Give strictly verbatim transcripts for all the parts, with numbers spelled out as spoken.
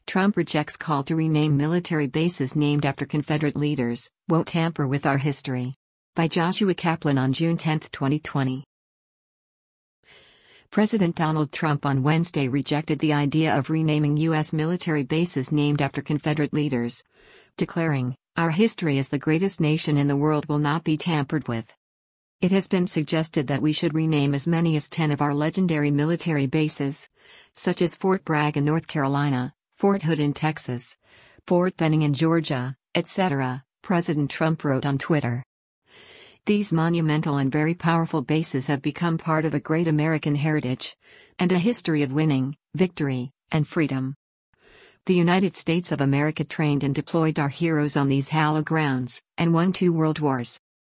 Trump rejects call to rename military bases named after Confederate leaders, won't tamper with our history. By Joshua Kaplan on June tenth, twenty twenty. President Donald Trump on Wednesday rejected the idea of renaming U S military bases named after Confederate leaders, declaring, "Our history as the greatest nation in the world will not be tampered with." It has been suggested that we should rename as many as ten of our legendary military bases, such as Fort Bragg in North Carolina, Fort Hood in Texas, Fort Benning in Georgia, et cetera, President Trump wrote on Twitter. These monumental and very powerful bases have become part of a great American heritage, and a history of winning, victory, and freedom. The United States of America trained and deployed our heroes on these hallowed grounds, and won two world wars.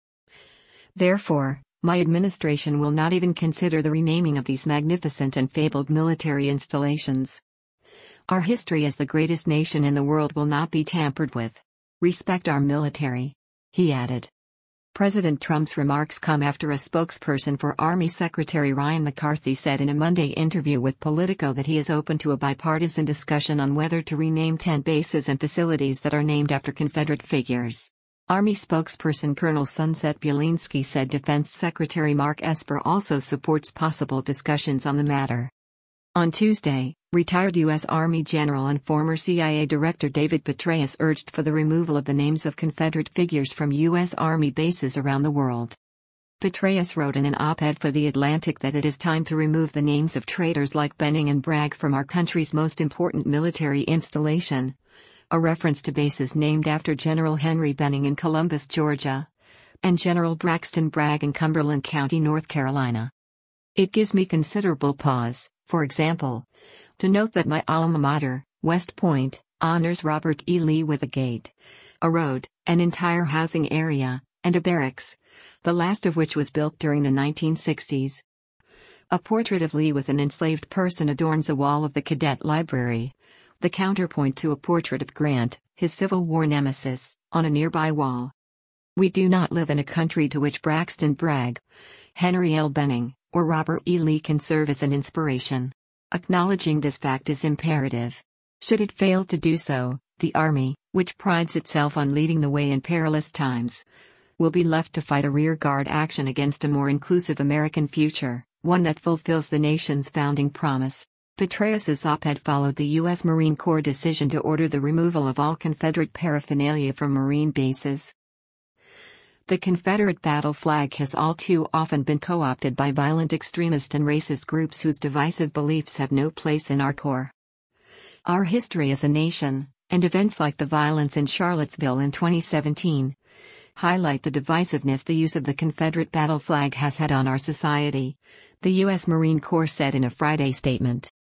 Therefore, my administration will not even consider the renaming of these magnificent and fabled military installations. Our history as the greatest nation in the world will not be tampered with. Respect our military," he added. President Trump's remarks come after a spokesperson for Army Secretary Ryan McCarthy said in a Monday interview with Politico that he is open to a bipartisan discussion on whether to rename ten bases and facilities that are named after Confederate figures. Army spokesperson Colonel Sunset Bielinski said Defense Secretary Mark Esper also supports possible discussions on the matter. On Tuesday, retired U S Army General and former C I A Director David Petraeus urged for the removal of the names of Confederate figures from U S Army bases around the world. Petraeus wrote in an op-ed for The Atlantic that it is time to remove the names of traitors like Benning and Bragg from our country's most important military installation, a reference to bases named after General Henry Benning in Columbus, Georgia, and General Braxton Bragg in Cumberland County, North Carolina. It gives me considerable pause, for example, to note that my alma mater, West Point, honors Robert E. Lee with a gate, a road, an entire housing area, and a barracks, the last of which was built during the nineteen sixties. A portrait of Lee with an enslaved person adorns a wall of the cadet library, the counterpoint to a portrait of Grant, his Civil War nemesis, on a nearby wall. We do not live in a country to which Braxton Bragg, Henry L. Benning, or Robert E. Lee can serve as an inspiration. Acknowledging this fact is imperative. Should it fail to do so, the Army, which prides itself on leading the way in perilous times, will be left to fight a rearguard action against a more inclusive American future, one that fulfills the nation's founding promise. Petraeus's op-ed followed the U S Marine Corps' decision to order the removal of all Confederate paraphernalia from Marine bases. The Confederate battle flag has all too often been co-opted by violent extremist and racist groups whose divisive beliefs have no place in our Corps. Our history as a nation, and events like the violence in Charlottesville in twenty seventeen, highlight the divisiveness the use of the Confederate battle flag has had on our society, the U S Marine Corps said in a Friday statement.